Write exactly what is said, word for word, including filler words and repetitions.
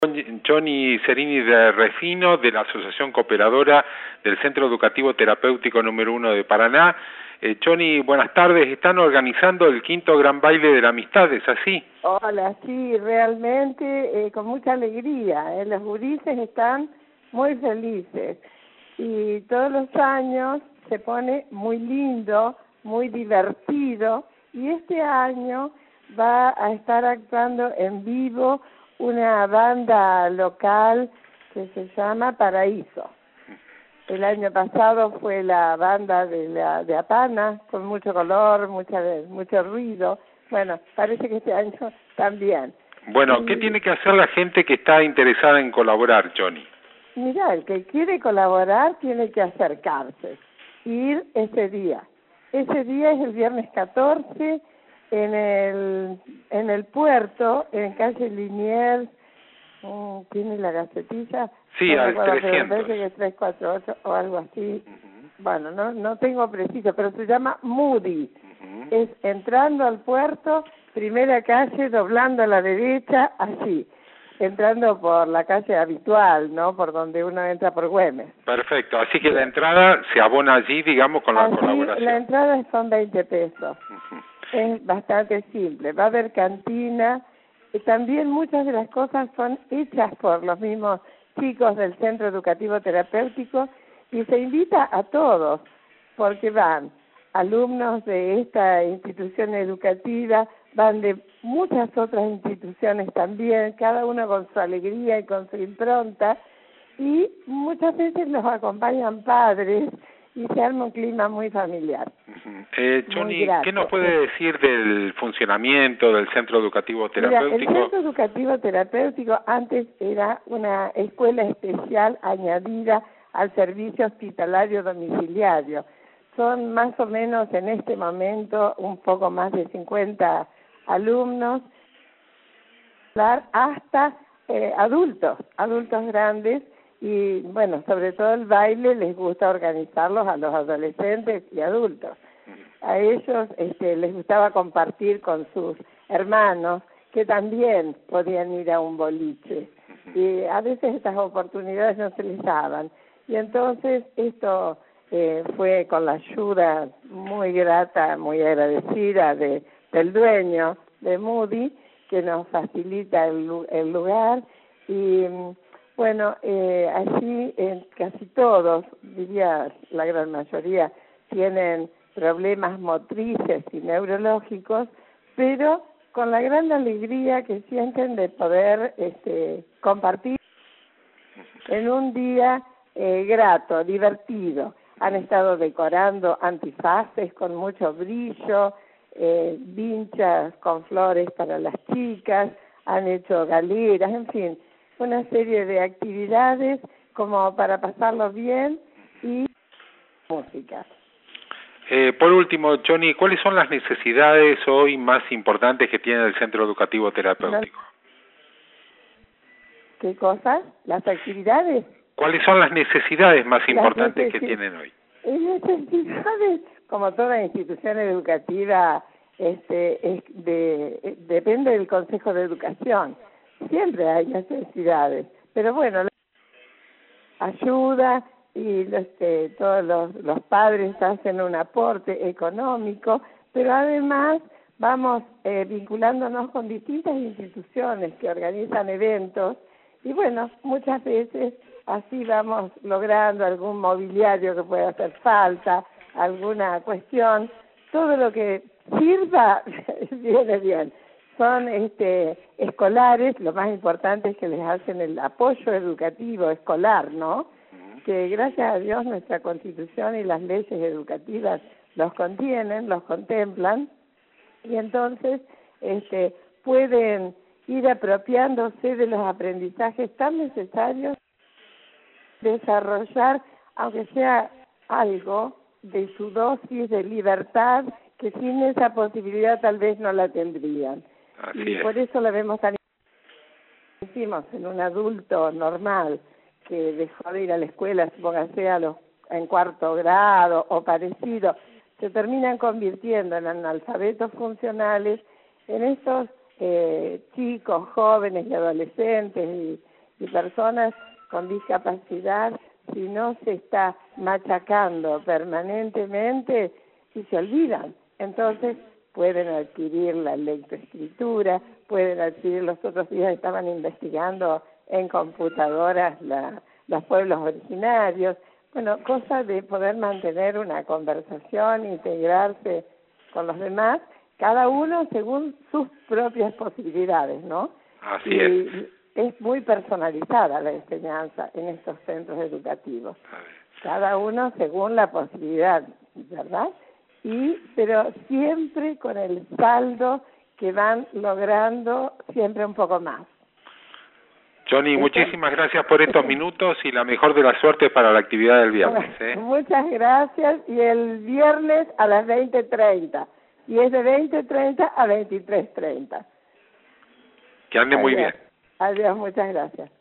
Johnny Cerini de Refino, de la Asociación Cooperadora del Centro Educativo Terapéutico número uno de Paraná. Eh, Johnny, buenas tardes. Están organizando el quinto Gran Baile de la Amistad, ¿es así? Hola, sí, realmente eh, con mucha alegría. Eh. Los gurises están muy felices y todos los años se pone muy lindo, muy divertido, y este año va a estar actuando en vivo una banda local que se llama Paraíso. El año pasado fue la banda de la de Apana, con mucho color, mucha, mucho ruido. Bueno, parece que este año también. Bueno, y, ¿qué tiene que hacer la gente que está interesada en colaborar, Johnny? Mira, el que quiere colaborar tiene que acercarse, ir ese día. Ese día es el viernes catorce en el en el puerto, en calle Liniers. Oh, ¿tiene la gacetilla? Sí, no al recuerdo, trescientos. Pero parece que es trescientos cuarenta y ocho o algo así. Uh-huh. Bueno, no no tengo preciso, pero se llama Moody. Uh-huh. Es entrando al puerto, primera calle, doblando a la derecha, así. Entrando por la calle habitual, ¿no? Por donde uno entra por Güemes. Perfecto, así que la entrada se abona allí, digamos, con la así, colaboración. La entrada son veinte pesos. Uh-huh. Es bastante simple. Va a haber cantina. Y también muchas de las cosas son hechas por los mismos chicos del Centro Educativo Terapéutico, y se invita a todos, porque van alumnos de esta institución educativa, van de muchas otras instituciones también, cada uno con su alegría y con su impronta, y muchas veces los acompañan padres y se arma un clima muy familiar. Uh-huh. eh, Johnny, ¿qué nos puede decir del funcionamiento del Centro Educativo Terapéutico? Mira, el Centro Educativo Terapéutico antes era una escuela especial añadida al servicio hospitalario domiciliario. Son más o menos en este momento un poco más de cincuenta alumnos, hasta eh, adultos, adultos grandes. Y bueno, sobre todo el baile les gusta organizarlos a los adolescentes y adultos. A ellos este, les gustaba compartir con sus hermanos, que también podían ir a un boliche. Y a veces estas oportunidades no se les daban. Y entonces esto eh, fue con la ayuda muy grata, muy agradecida de, del dueño de Moody, que nos facilita el, el lugar. Y bueno, eh, allí eh, casi todos, diría la gran mayoría, tienen problemas motrices y neurológicos, pero con la gran alegría que sienten de poder este, compartir en un día eh, grato, divertido. Han estado decorando antifaces con mucho brillo, eh, vinchas con flores para las chicas, han hecho galeras, en fin, una serie de actividades como para pasarlo bien y música. Eh, por último, Johnny, ¿cuáles son las necesidades hoy más importantes que tiene el Centro Educativo Terapéutico? ¿Qué cosas? ¿Las actividades? ¿Cuáles son las necesidades más importantes necesi- que tienen hoy? Necesidades, como toda institución educativa, este, es de, eh, depende del Consejo de Educación. Siempre hay necesidades, pero bueno, ayuda y los, eh, todos los, los padres hacen un aporte económico, pero además vamos eh, vinculándonos con distintas instituciones que organizan eventos, y bueno, muchas veces así vamos logrando algún mobiliario que pueda hacer falta, alguna cuestión, todo lo que sirva viene bien. Son este, escolares, lo más importante es que les hacen el apoyo educativo escolar, ¿no? Que gracias a Dios nuestra Constitución y las leyes educativas los contienen, los contemplan, y entonces este, pueden ir apropiándose de los aprendizajes tan necesarios, desarrollar, aunque sea algo, de su dosis de libertad, que sin esa posibilidad tal vez no la tendrían. Así y es. Por eso la vemos tan decimos en un adulto normal que dejó de ir a la escuela, supóngase a los en cuarto grado o parecido, se terminan convirtiendo en analfabetos funcionales. En estos eh, chicos, jóvenes y adolescentes y y personas con discapacidad, si no se está machacando permanentemente, si se olvidan. Entonces pueden adquirir la lectoescritura, pueden adquirir, los otros días estaban investigando en computadoras la, los pueblos originarios, bueno, cosa de poder mantener una conversación, integrarse con los demás, cada uno según sus propias posibilidades, ¿no? Así y es. Es muy personalizada la enseñanza en estos centros educativos, cada uno según la posibilidad, ¿verdad? Y pero siempre con el saldo que van logrando siempre un poco más. Johnny, muchísimas gracias por estos minutos y la mejor de las suertes para la actividad del viernes. ¿eh? Muchas gracias, y el viernes a las veinte treinta, y es de veinte treinta a veintitrés treinta. Que ande muy bien. Adiós, muchas gracias.